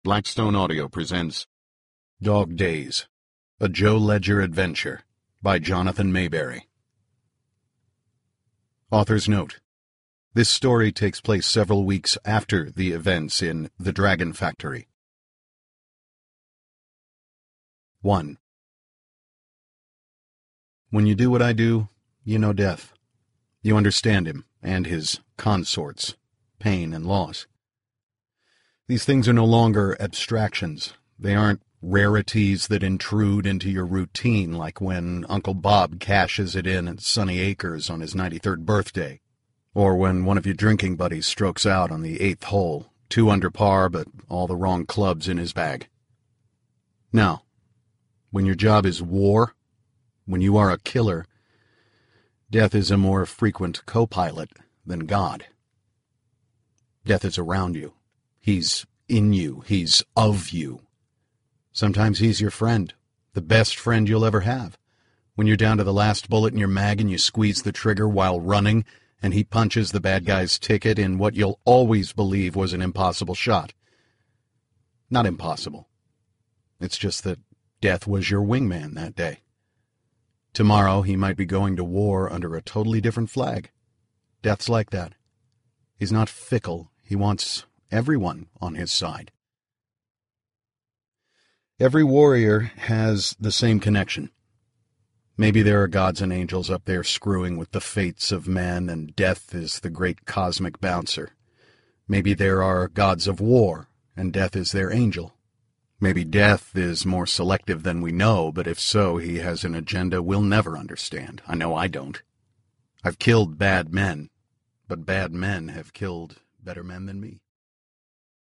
Blackstone Audio presents Dog Days, a Joe Ledger adventure by Jonathan Mayberry. Author's note: this story takes place several weeks after the events in The Dragon Factory. 1. When you do what I do, you know death. You understand him and his consorts, pain and loss. These things are no longer abstractions. They aren't rarities that intrude into your routine like when Uncle Bob cashes it in at Sunny Acres on his 93rd birthday, or when one of your drinking buddies strokes out on the 8th hole, 2 under par but all the wrong clubs in his bag. Now, when your job is war, when you are a killer, death is a more frequent co-pilot than God. Death is around you. He's in you. He's of you. Sometimes he's your friend, the best friend you'll ever have. When you're down to the last bullet in your mag and you squeeze the trigger while running, and he punches the bad guy's ticket in what you'll always believe was an impossible shot. Not impossible. It's just that death was your wingman that day. Tomorrow he might be going to war under a totally different flag. Death's like that. He's not fickle. He wants everyone on his side. Every warrior has the same connection. Maybe there are gods and angels up there screwing with the fates of men, and death is the great cosmic bouncer. Maybe there are gods of war, and death is their angel. Maybe death is more selective than we know, but if so, he has an agenda we'll never understand. I know I don't. I've killed bad men, but bad men have killed better men than me.